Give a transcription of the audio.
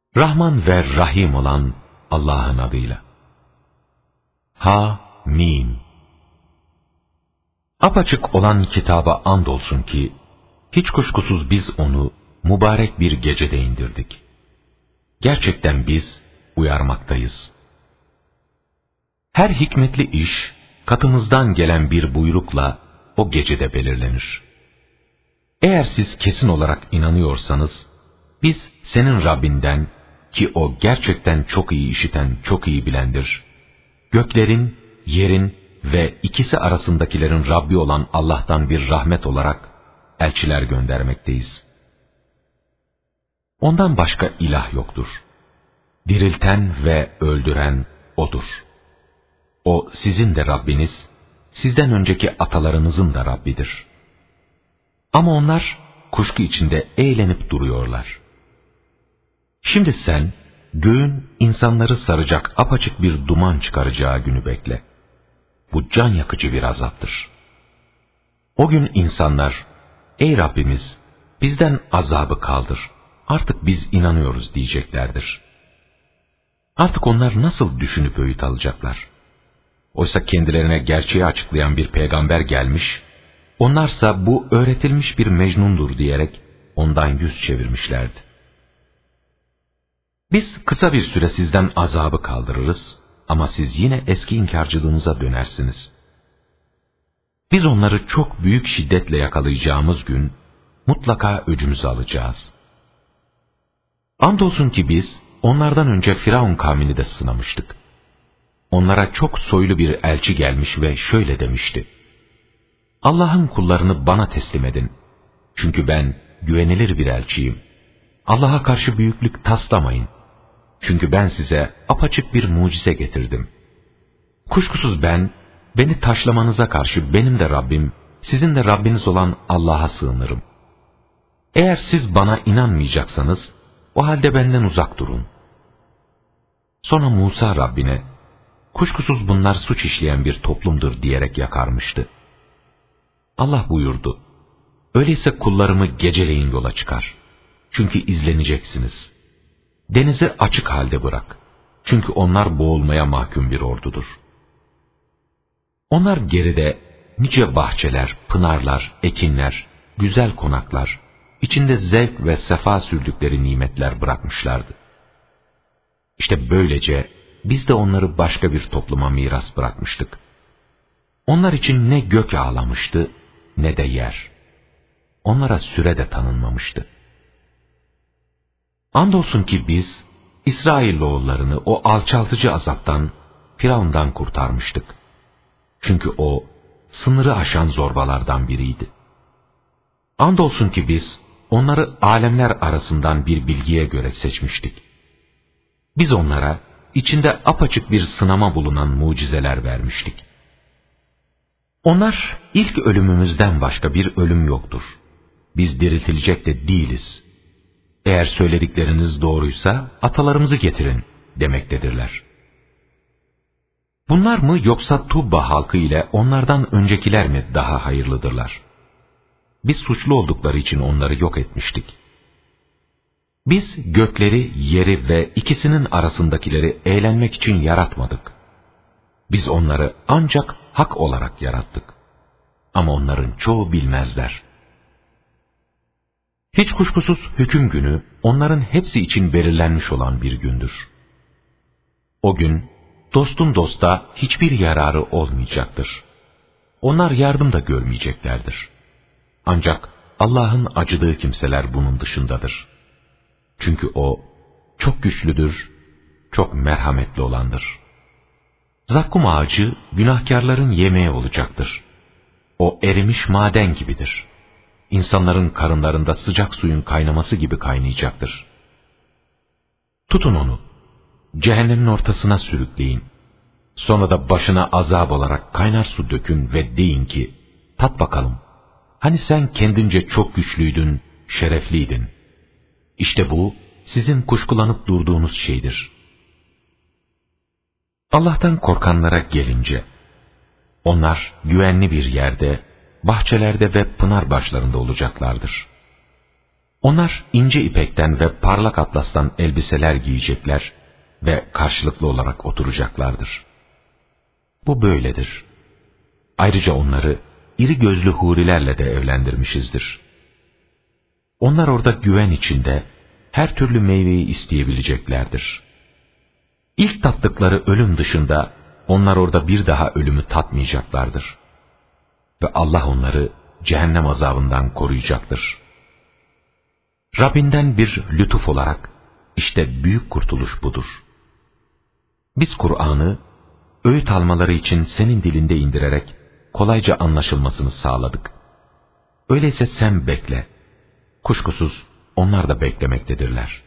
Rahman ve Rahim olan Allah'ın adıyla. Ha-Mim. Apaçık olan kitaba andolsun ki, hiç kuşkusuz biz onu mübarek bir gecede indirdik. Gerçekten biz uyarmaktayız. Her hikmetli iş, katımızdan gelen bir buyrukla o gecede belirlenir. Eğer siz kesin olarak inanıyorsanız, biz senin Rabbinden, ki o gerçekten çok iyi işiten, çok iyi bilendir, göklerin, yerin ve ikisi arasındakilerin Rabbi olan Allah'tan bir rahmet olarak elçiler göndermekteyiz. Ondan başka ilah yoktur. Dirilten ve öldüren O'dur. O sizin de Rabbiniz, sizden önceki atalarınızın da Rabbidir. Ama onlar kuşku içinde eğlenip duruyorlar. Şimdi sen, göğün insanları saracak apaçık bir duman çıkaracağı günü bekle. Bu can yakıcı bir azaptır. O gün insanlar, ey Rabbimiz, bizden azabı kaldır, artık biz inanıyoruz diyeceklerdir. Artık onlar nasıl düşünüp öğüt alacaklar? Oysa kendilerine gerçeği açıklayan bir peygamber gelmiş, onlarsa bu öğretilmiş bir mecnundur diyerek ondan yüz çevirmişlerdi. Biz kısa bir süre sizden azabı kaldırırız ama siz yine eski inkarcılığınıza dönersiniz. Biz onları çok büyük şiddetle yakalayacağımız gün mutlaka öcümüzü alacağız. Andolsun ki biz onlardan önce Firavun kavmini de sınamıştık. Onlara çok soylu bir elçi gelmiş ve şöyle demişti: Allah'ın kullarını bana teslim edin. Çünkü ben güvenilir bir elçiyim. Allah'a karşı büyüklük taslamayın. Çünkü ben size apaçık bir mucize getirdim. Kuşkusuz beni taşlamanıza karşı benim de Rabbim, sizin de Rabbiniz olan Allah'a sığınırım. Eğer siz bana inanmayacaksanız, o halde benden uzak durun. Sonra Musa Rabbine, kuşkusuz bunlar suç işleyen bir toplumdur diyerek yakarmıştı. Allah buyurdu, öyleyse kullarımı geceleyin yola çıkar. Çünkü izleneceksiniz. Denizi açık halde bırak. Çünkü onlar boğulmaya mahkum bir ordudur. Onlar geride nice bahçeler, pınarlar, ekinler, güzel konaklar, içinde zevk ve sefa sürdükleri nimetler bırakmışlardı. İşte böylece biz de onları başka bir topluma miras bırakmıştık. Onlar için ne gök ağlamıştı, ne de yer. Onlara süre de tanınmamıştı. Andolsun ki biz, İsrailoğullarını o alçaltıcı azaptan, Firavundan kurtarmıştık. Çünkü o, sınırı aşan zorbalardan biriydi. Andolsun ki biz, onları alemler arasından bir bilgiye göre seçmiştik. Biz onlara, içinde apaçık bir sınama bulunan mucizeler vermiştik. Onlar, ilk ölümümüzden başka bir ölüm yoktur. Biz diriltilecek de değiliz. Eğer söyledikleriniz doğruysa atalarımızı getirin demektedirler. Bunlar mı yoksa Tubba halkı ile onlardan öncekiler mi daha hayırlıdırlar? Biz suçlu oldukları için onları yok etmiştik. Biz gökleri, yeri ve ikisinin arasındakileri eğlenmek için yaratmadık. Biz onları ancak hak olarak yarattık. Ama onların çoğu bilmezler. Hiç kuşkusuz hüküm günü onların hepsi için belirlenmiş olan bir gündür. O gün dostun dosta hiçbir yararı olmayacaktır. Onlar yardım da görmeyeceklerdir. Ancak Allah'ın acıdığı kimseler bunun dışındadır. Çünkü O çok güçlüdür, çok merhametli olandır. Zakkum ağacı günahkarların yemeği olacaktır. O erimiş maden gibidir. İnsanların karınlarında sıcak suyun kaynaması gibi kaynayacaktır. Tutun onu, cehennemin ortasına sürükleyin. Sonra da başına azap olarak kaynar su dökün ve deyin ki, tat bakalım, hani sen kendince çok güçlüydün, şerefliydin. İşte bu, sizin kuşkulanıp durduğunuz şeydir. Allah'tan korkanlara gelince, onlar güvenli bir yerde, bahçelerde ve pınar başlarında olacaklardır. Onlar ince ipekten ve parlak atlastan elbiseler giyecekler ve karşılıklı olarak oturacaklardır. Bu böyledir. Ayrıca onları iri gözlü hurilerle de evlendirmişizdir. Onlar orada güven içinde her türlü meyveyi isteyebileceklerdir. İlk tattıkları ölüm dışında onlar orada bir daha ölümü tatmayacaklardır. Ve Allah onları cehennem azabından koruyacaktır. Rabbinden bir lütuf olarak işte büyük kurtuluş budur. Biz Kur'an'ı öğüt almaları için senin dilinde indirerek kolayca anlaşılmasını sağladık. Öyleyse sen bekle. Kuşkusuz onlar da beklemektedirler.